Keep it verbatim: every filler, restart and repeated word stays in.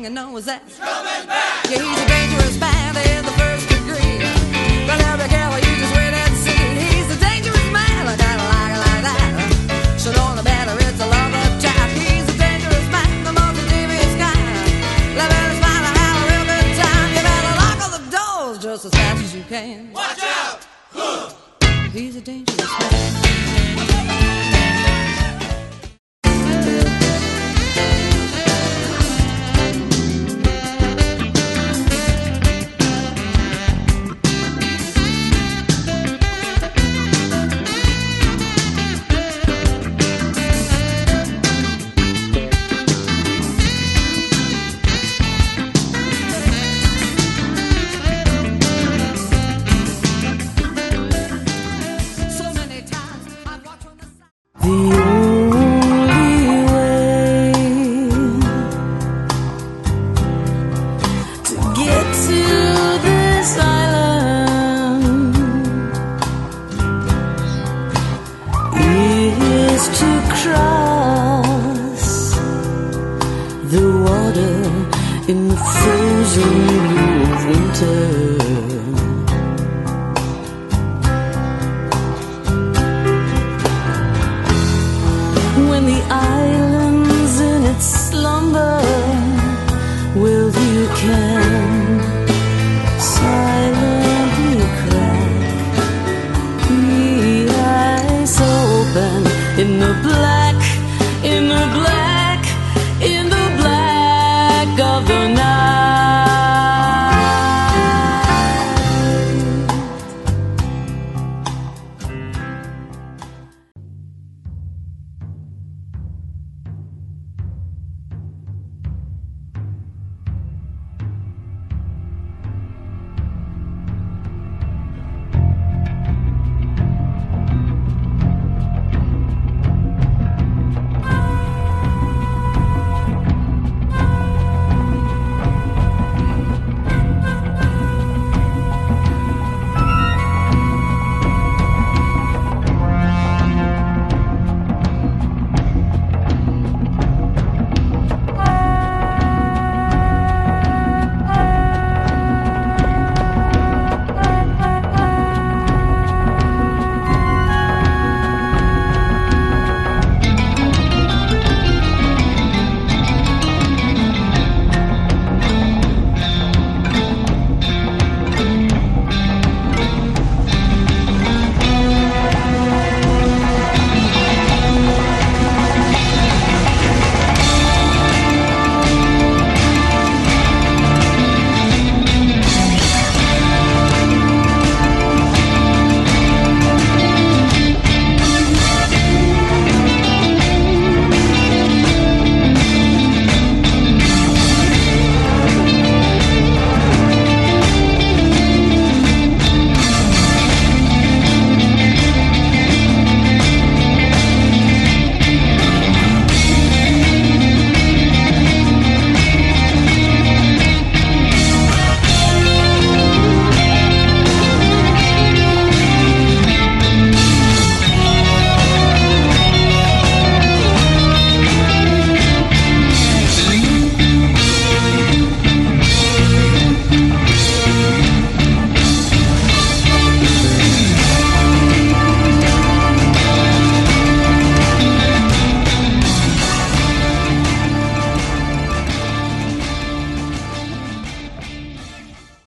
he knows that he's coming back. Yeah, he's a dangerous man in the first degree. But now be careful, you just wait and see. He's a dangerous man, I kinda like it like that. So don't matter, it's a love of chat. He's a dangerous man, the most devious kind. Live in his mind and have a real good time. You better lock all the doors just as fast as you can. Watch out! Huh. He's a dangerous man. In the frozen blue of winter,